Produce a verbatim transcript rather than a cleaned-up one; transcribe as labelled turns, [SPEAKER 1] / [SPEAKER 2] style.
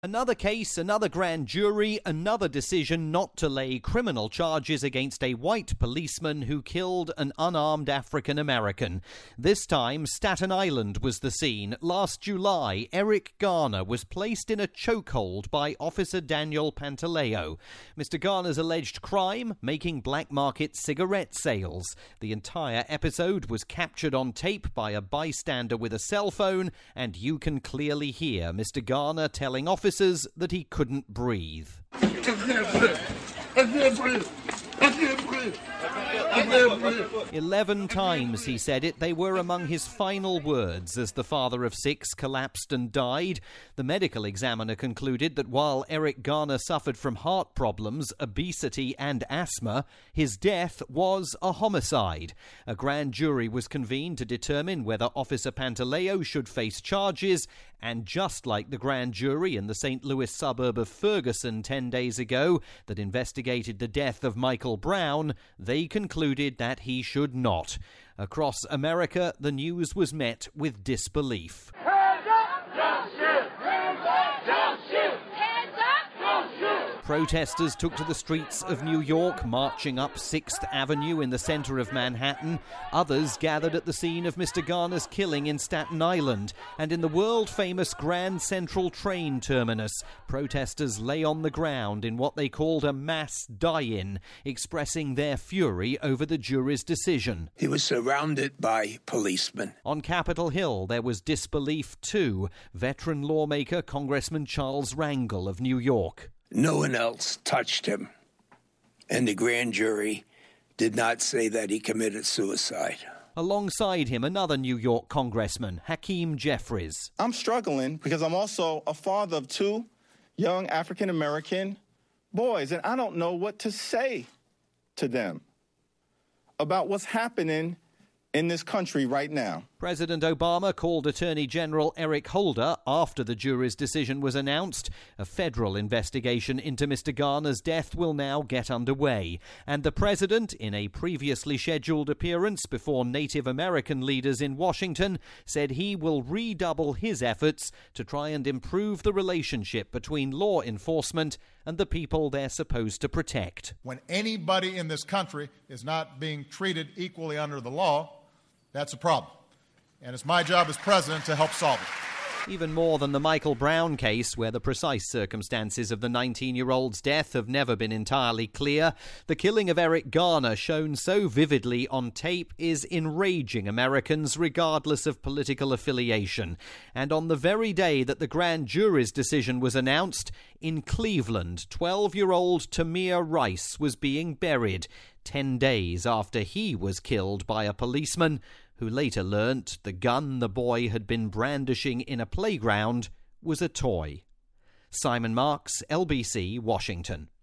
[SPEAKER 1] Another case, another grand jury, another decision not to lay criminal charges against a white policeman who killed an unarmed African American. This time, Staten Island was the scene. Last July, Eric Garner was placed in a chokehold by Officer Daniel Pantaleo. Mister Garner's alleged crime, making black market cigarette sales. The entire episode was captured on tape by a bystander with a cell phone, and you can clearly hear Mister Garner telling officers that he couldn't breathe.
[SPEAKER 2] I can't breathe. I can't breathe. I can't breathe. I can't breathe.
[SPEAKER 1] Eleven times he said it. They were among his final words as the father of six collapsed and died. The medical examiner concluded that while Eric Garner suffered from heart problems, obesity and asthma, his death was a homicide. A grand jury was convened to determine whether Officer Pantaleo should face charges, and just like the grand jury in the Saint Louis suburb of Ferguson ten days ago that investigated the death of Michael Brown, they concluded that he should not. Across America, the news was met with disbelief.
[SPEAKER 2] Hands up! Don't shoot! Hands up! Don't shoot! Hands up! Don't shoot!
[SPEAKER 1] Protesters took to the streets of New York, marching up sixth Avenue in the center of Manhattan. Others gathered at the scene of Mister Garner's killing in Staten Island. And in the world-famous Grand Central train terminus, protesters lay on the ground in what they called a mass die-in, expressing their fury over the jury's decision.
[SPEAKER 3] He was surrounded by policemen.
[SPEAKER 1] On Capitol Hill, there was disbelief too. Veteran lawmaker Congressman Charles Rangel of New York.
[SPEAKER 3] No one else touched him, and the grand jury did not say that he committed suicide.
[SPEAKER 1] Alongside him, another New York congressman, Hakeem Jeffries.
[SPEAKER 4] I'm struggling because I'm also a father of two young African-American boys, and I don't know what to say to them about what's happening in this country right now.
[SPEAKER 1] President Obama called Attorney General Eric Holder after the jury's decision was announced. A federal investigation into Mister Garner's death will now get underway. And the president, in a previously scheduled appearance before Native American leaders in Washington, said he will redouble his efforts to try and improve the relationship between law enforcement and the people they're supposed to protect.
[SPEAKER 5] When anybody in this country is not being treated equally under the law, that's a problem. And it's my job as president to help solve it.
[SPEAKER 1] Even more than the Michael Brown case, where the precise circumstances of the nineteen-year-old's death have never been entirely clear, the killing of Eric Garner, shown so vividly on tape, is enraging Americans regardless of political affiliation. And on the very day that the grand jury's decision was announced, in Cleveland, twelve-year-old Tamir Rice was being buried, ten days after he was killed by a policeman who later learnt the gun the boy had been brandishing in a playground was a toy. Simon Marks, L B C, Washington.